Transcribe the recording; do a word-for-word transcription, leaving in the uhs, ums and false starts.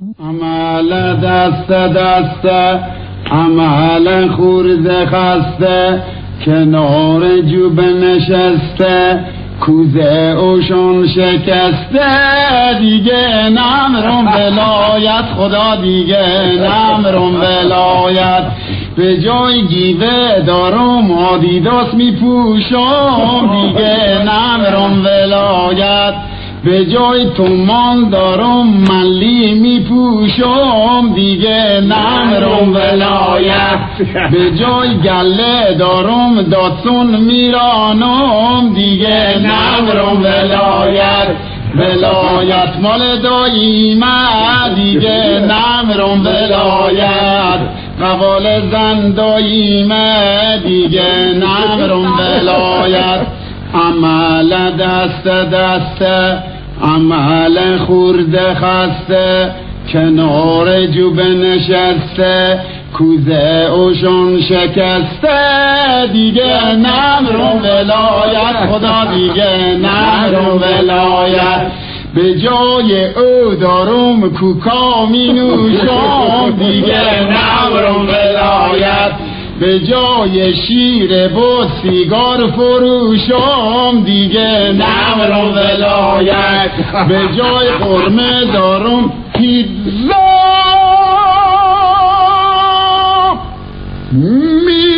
عمل دست دست عمل خورده خسته کنار جوب نشسته کوزه اوشون شکسته دیگه نمرم ولایت خدا دیگه نمرم ولایت به جای گیوه دارم آدیداس می پوشم دیگه نمرم ولایت به جای تومان دارم ملی می پوشم دیگه نمرم ولایت به جای گله دارم داتسون میرانم دیگه نمرم ولایت ولایت مال داییمه دیگه نمرم ولایت قوال زن داییمه دیگه نمرم ولایت عمل دست دست عمل خورده خسته کنار جوب نشسته کوزه اوشون شکسته دیگه نمرم ولایت خدا دیگه نمرم ولایت به جای او دارم کوکا می نوشم دیگه نمرم ولایت به جای شیر بود سیگار فروشم دیگه نمرم ولایت به جای قرمه دارم پیتزا می